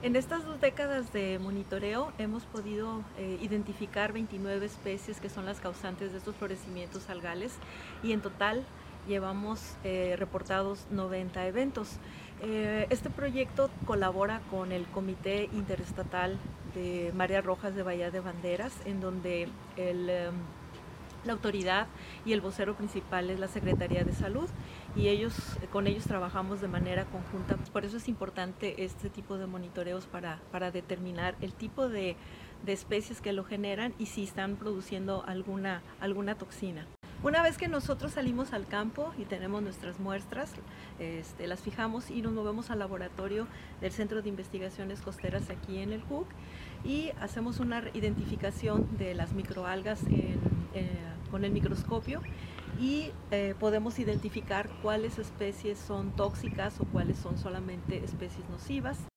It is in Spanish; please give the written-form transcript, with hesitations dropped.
En estas 2 décadas de monitoreo hemos podido identificar 29 especies que son las causantes de estos florecimientos algales y en total llevamos reportados 90 eventos. Este proyecto colabora con el Comité Interestatal de Mareas Rojas de Bahía de Banderas, en donde la autoridad y el vocero principal es la Secretaría de Salud y con ellos trabajamos de manera conjunta. Por eso es importante este tipo de monitoreos para determinar el tipo de especies que lo generan y si están produciendo alguna toxina. Una vez que nosotros salimos al campo y tenemos nuestras muestras, las fijamos y nos movemos al laboratorio del Centro de Investigaciones Costeras aquí en el CUC y hacemos una identificación de las microalgas con el microscopio y podemos identificar cuáles especies son tóxicas o cuáles son solamente especies nocivas.